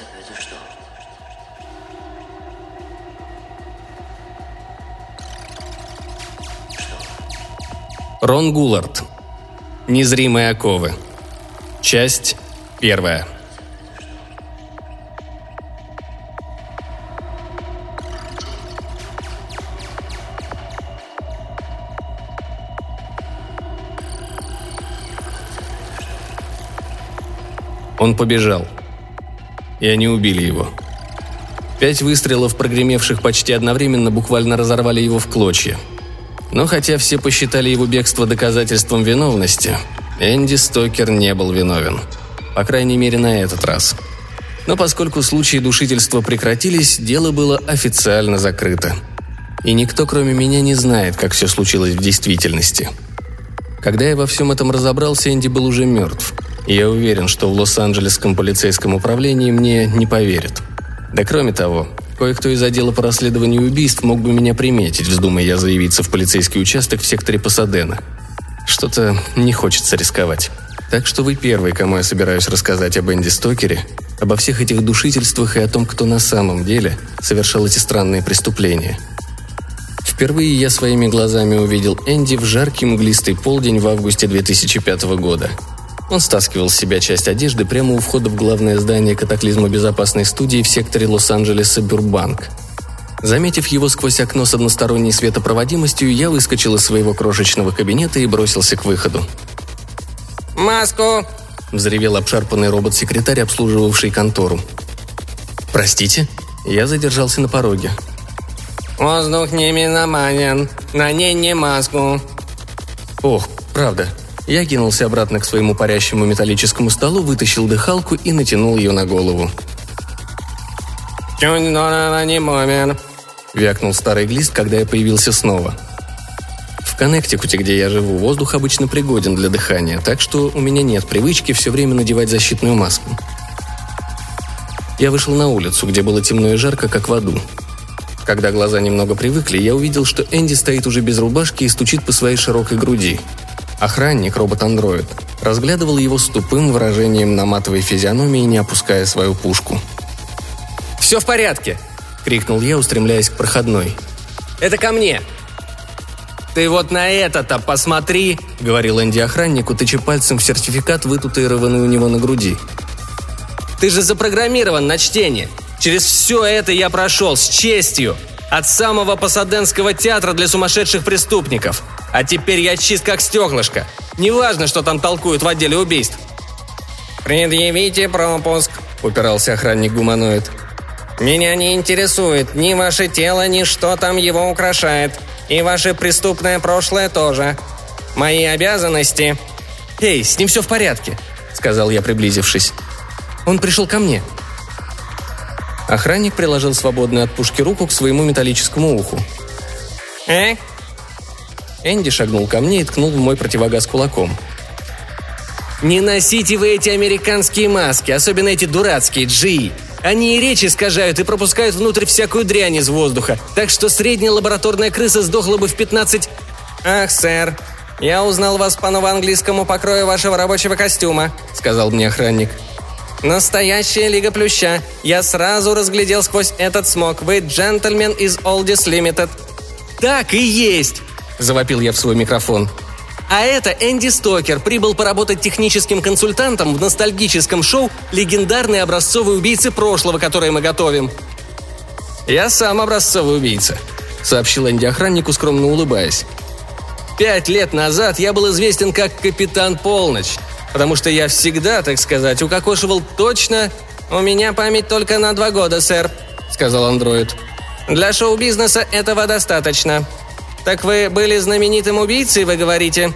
Это что? Рон Гулард. Незримые оковы. Часть 1. Он побежал. И они убили его. 5 выстрелов, прогремевших почти одновременно, буквально разорвали его в клочья. Но хотя все посчитали его бегство доказательством виновности, Энди Стокер не был виновен. По крайней мере, на этот раз. Но поскольку случаи душительства прекратились, дело было официально закрыто. И никто, кроме меня, не знает, как все случилось в действительности. Когда я во всем этом разобрался, Энди был уже мертв. И я уверен, что в Лос-Анджелесском полицейском управлении мне не поверят. Да кроме того, кое-кто из отдела по расследованию убийств мог бы меня приметить, вздумая я заявиться в полицейский участок в секторе Пасадена. Что-то не хочется рисковать. Так что вы первый, кому я собираюсь рассказать об Энди Стокере, обо всех этих душительствах и о том, кто на самом деле совершал эти странные преступления. Впервые я своими глазами увидел Энди в жаркий мглистый полдень в августе 2005 года. Он стаскивал с себя часть одежды прямо у входа в главное здание катаклизмобезопасной студии в секторе Лос-Анджелеса Бюрбанк. Заметив его сквозь окно с односторонней светопроводимостью, я выскочил из своего крошечного кабинета и бросился к выходу. «Маску!» – взревел обшарпанный робот-секретарь, обслуживавший контору. «Простите?» Я задержался на пороге. «Воздух не миноманен. На ней не маску». «Ох, правда». Я кинулся обратно к своему парящему металлическому столу, вытащил дыхалку и натянул ее на голову. «Чуть не момент», — вякнул старый глист, когда я появился снова. В Коннектикуте, где я живу, воздух обычно пригоден для дыхания, так что у меня нет привычки все время надевать защитную маску. Я вышел на улицу, где было темно и жарко, как в аду. Когда глаза немного привыкли, я увидел, что Энди стоит уже без рубашки и стучит по своей широкой груди. Охранник, робот-андроид, разглядывал его с тупым выражением на матовой физиономии, не опуская свою пушку. «Все в порядке!» – крикнул я, устремляясь к проходной. «Это ко мне!» «Ты вот на это-то посмотри!» – говорил Энди охраннику, тыча пальцем в сертификат, вытатуированный у него на груди. «Ты же запрограммирован на чтение! Через все это я прошел с честью! От самого Пасаденского театра для сумасшедших преступников! А теперь я чист как стеклышко! Неважно, что там толкуют в отделе убийств!» «Предъявите пропуск!» – упирался охранник-гуманоид. «Меня не интересует ни ваше тело, ни что там его украшает. И ваше преступное прошлое тоже. Мои обязанности...» «Эй, с ним все в порядке», — сказал я, приблизившись. «Он пришел ко мне». Охранник приложил свободную от пушки руку к своему металлическому уху. Энди шагнул ко мне и ткнул в мой противогаз кулаком. «Не носите вы эти американские маски, особенно эти дурацкие GE. Они и речь искажают и пропускают внутрь всякую дрянь из воздуха, так что средняя лабораторная крыса сдохла бы в 15... «Ах, сэр, я узнал вас по новоанглийскому покрою вашего рабочего костюма», — сказал мне охранник. «Настоящая Лига Плюща. Я сразу разглядел сквозь этот смог. Вы джентльмен из Oldies Limited». «Так и есть!» — завопил я в свой микрофон. «А это Энди Стокер прибыл поработать техническим консультантом в ностальгическом шоу «Легендарные образцовые убийцы прошлого», которое мы готовим». «Я сам образцовый убийца», — сообщил Энди охраннику, скромно улыбаясь. 5 лет назад я был известен как Капитан Полночь, потому что я всегда, так сказать, укокошивал точно... «У меня память только на 2 года, сэр», — сказал андроид. «Для шоу-бизнеса этого достаточно. Так вы были знаменитым убийцей, вы говорите?»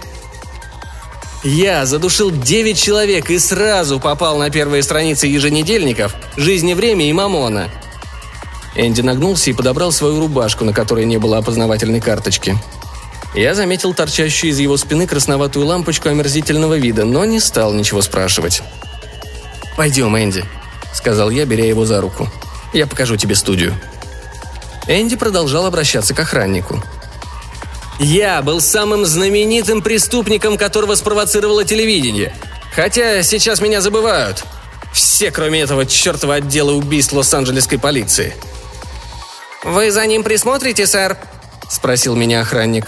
Я задушил 9 человек и сразу попал на первые страницы еженедельников «Жизнь и время» и «Мамона». Энди нагнулся и подобрал свою рубашку, на которой не было опознавательной карточки. Я заметил торчащую из его спины красноватую лампочку омерзительного вида, но не стал ничего спрашивать. «Пойдем, Энди», — сказал я, беря его за руку. «Я покажу тебе студию». Энди продолжал обращаться к охраннику. «Я был самым знаменитым преступником, которого спровоцировало телевидение. Хотя сейчас меня забывают. Все, кроме этого чертова отдела убийств Лос-Анджелесской полиции». «Вы за ним присмотрите, сэр?» – спросил меня охранник.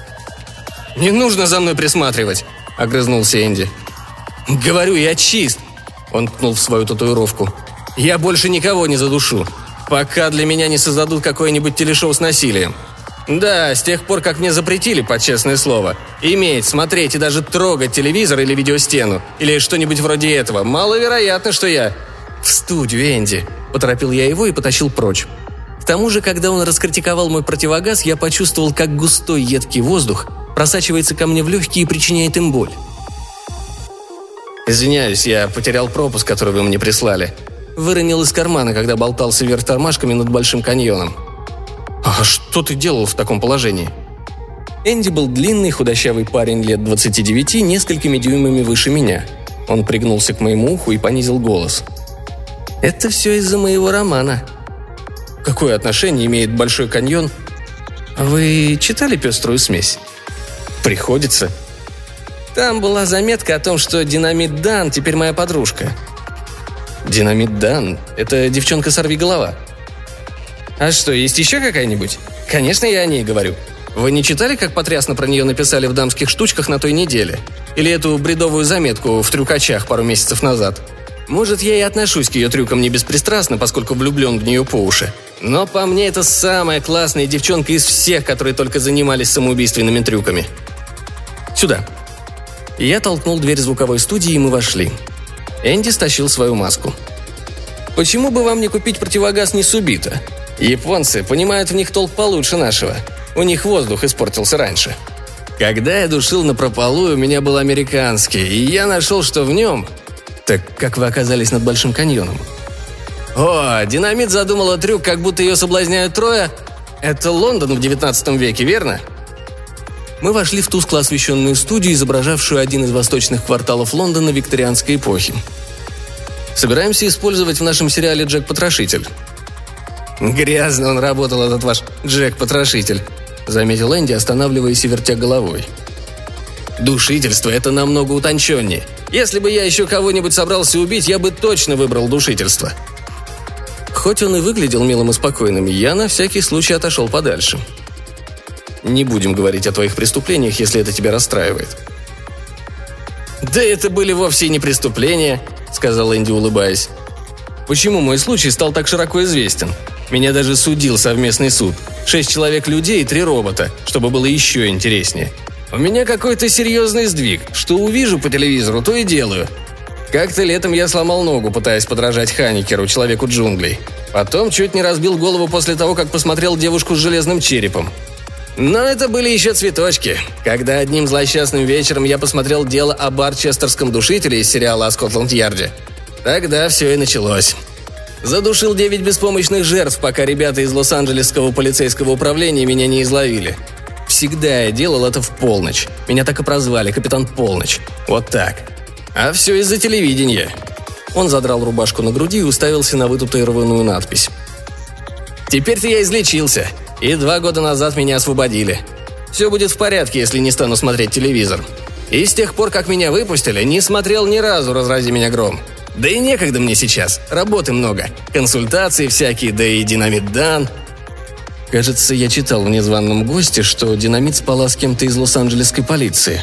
«Не нужно за мной присматривать», – огрызнулся Энди. «Говорю, я чист», – он ткнул в свою татуировку. «Я больше никого не задушу, пока для меня не создадут какое-нибудь телешоу с насилием. Да, с тех пор, как мне запретили, под честное слово, иметь, смотреть и даже трогать телевизор или видеостену, или что-нибудь вроде этого, маловероятно, что я...» «В студию, Энди», – поторопил я его и потащил прочь. К тому же, когда он раскритиковал мой противогаз, я почувствовал, как густой едкий воздух просачивается ко мне в легкие и причиняет им боль. «Извиняюсь, я потерял пропуск, который вы мне прислали. Выронил из кармана, когда болтался вверх тормашками над Большим каньоном». «А что ты делал в таком положении?» Энди был длинный, худощавый парень лет 29, несколькими дюймами выше меня. Он пригнулся к моему уху и понизил голос. «Это все из-за моего романа». «Какое отношение имеет Большой каньон?» «Вы читали «Пеструю смесь»?» «Приходится». «Там была заметка о том, что Динамит Дан теперь моя подружка». «Динамит Дан? Это девчонка-сорвиголова». «А что, есть еще какая-нибудь?» «Конечно, я о ней говорю. Вы не читали, как потрясно про нее написали в «Дамских штучках» на той неделе? Или эту бредовую заметку в «Трюкачах» пару месяцев назад? Может, я и отношусь к ее трюкам не беспристрастно, поскольку влюблен в нее по уши. Но по мне это самая классная девчонка из всех, которые только занимались самоубийственными трюками. Сюда». Я толкнул дверь звуковой студии, и мы вошли. Энди стащил свою маску. «Почему бы вам не купить противогаз Нисубита? Японцы понимают в них толк получше нашего. У них воздух испортился раньше. Когда я душил напропалую, у меня был американский, и я нашел, что в нем...» «Так как вы оказались над Большим каньоном?» «О, Динамит задумала трюк, как будто ее соблазняют трое. Это Лондон в 19 веке, верно?» Мы вошли в тускло освещенную студию, изображавшую один из восточных кварталов Лондона викторианской эпохи. «Собираемся использовать в нашем сериале «Джек-потрошитель». «Грязно он работал, этот ваш Джек-потрошитель», — заметил Энди, останавливаясь и вертя головой. «Душительство — это намного утонченнее. Если бы я еще кого-нибудь собрался убить, я бы точно выбрал душительство». Хоть он и выглядел милым и спокойным, я на всякий случай отошел подальше. «Не будем говорить о твоих преступлениях, если это тебя расстраивает». «Да это были вовсе не преступления», — сказал Энди, улыбаясь. «Почему мой случай стал так широко известен? Меня даже судил совместный суд. 6 человек людей и 3 робота, чтобы было еще интереснее. У меня какой-то серьезный сдвиг. Что увижу по телевизору, то и делаю. Как-то летом я сломал ногу, пытаясь подражать Ханикеру, человеку джунглей. Потом чуть не разбил голову после того, как посмотрел «Девушку с железным черепом». Но это были еще цветочки. Когда одним злосчастным вечером я посмотрел дело о барчестерском душителе из сериала о Скотланд-Ярде, тогда все и началось. Задушил 9 беспомощных жертв, пока ребята из Лос-Анджелесского полицейского управления меня не изловили. Всегда я делал это в полночь. Меня так и прозвали, капитан Полночь. Вот так. А все из-за телевидения». Он задрал рубашку на груди и уставился на вытатуированную надпись. «Теперь-то я излечился, и 2 года назад меня освободили. Все будет в порядке, если не стану смотреть телевизор. И с тех пор, как меня выпустили, не смотрел ни разу, разрази меня гром. Да и некогда мне сейчас, работы много. Консультации всякие, да и Динамит Дан». Кажется, я читал в «Незваном госте», что Динамит спала с кем-то из Лос-Анджелесской полиции.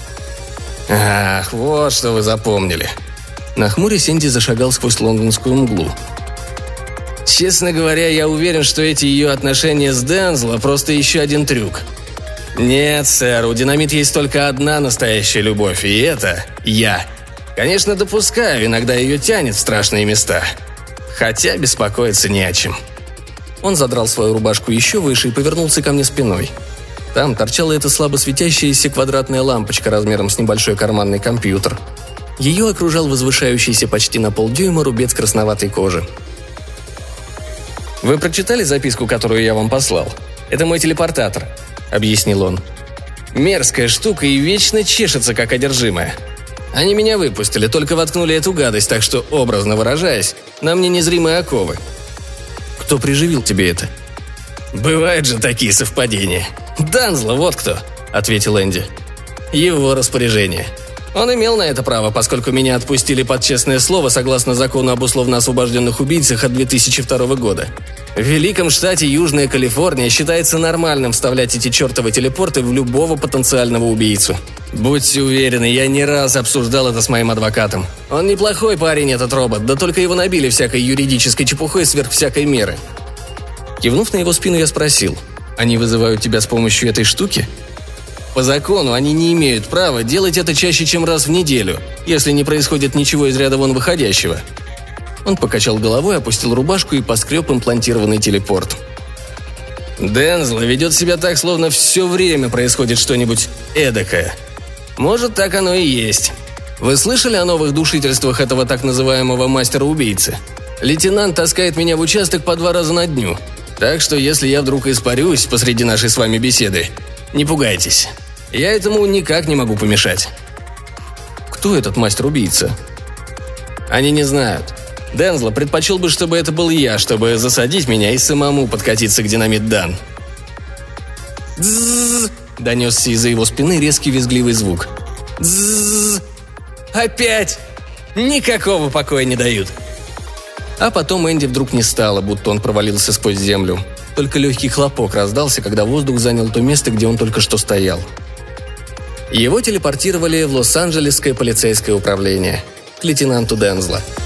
«Ах, вот что вы запомнили». Нахмурясь, Энди зашагал сквозь лондонскую мглу. «Честно говоря, я уверен, что эти ее отношения с Дензло просто еще один трюк. Нет, сэр, у Динамит есть только одна настоящая любовь, и это я. Конечно, допускаю, иногда ее тянет в страшные места. Хотя беспокоиться не о чем». Он задрал свою рубашку еще выше и повернулся ко мне спиной. Там торчала эта слабо светящаяся квадратная лампочка размером с небольшой карманный компьютер. Ее окружал возвышающийся почти на полдюйма рубец красноватой кожи. «Вы прочитали записку, которую я вам послал? Это мой телепортатор», — объяснил он. «Мерзкая штука и вечно чешется, как одержимая. Они меня выпустили, только воткнули эту гадость, так что, образно выражаясь, на мне незримые оковы». «Кто приживил тебе это?» «Бывают же такие совпадения. Данзло, вот кто», — ответил Энди. «Его распоряжение. Он имел на это право, поскольку меня отпустили под честное слово согласно закону об условно освобожденных убийцах от 2002 года. В великом штате Южная Калифорния считается нормальным вставлять эти чертовы телепорты в любого потенциального убийцу. Будьте уверены, я не раз обсуждал это с моим адвокатом. Он неплохой парень, этот робот, да только его набили всякой юридической чепухой сверх всякой меры. Кивнув на его спину, я спросил: «Они вызывают тебя с помощью этой штуки?» «По закону они не имеют права делать это чаще, чем раз в неделю, если не происходит ничего из ряда вон выходящего». Он покачал головой, опустил рубашку и поскреб имплантированный телепорт. «Дензла ведет себя так, словно все время происходит что-нибудь эдакое. Может, так оно и есть. Вы слышали о новых душительствах этого так называемого мастера-убийцы? Лейтенант таскает меня в участок по 2 раза на дню. Так что если я вдруг испарюсь посреди нашей с вами беседы, не пугайтесь. Я этому никак не могу помешать». «Кто этот мастер-убийца?» «Они не знают. Дензла предпочел бы, чтобы это был я, чтобы засадить меня и самому подкатиться к Динамит Дан». «Дзззз!» – донесся из-за его спины резкий визгливый звук. «Дзззз! Опять! Никакого покоя не дают!» А потом Энди вдруг не стало, будто он провалился сквозь землю. Только легкий хлопок раздался, когда воздух занял то место, где он только что стоял. Его телепортировали в Лос-Анджелесское полицейское управление к лейтенанту Дензла.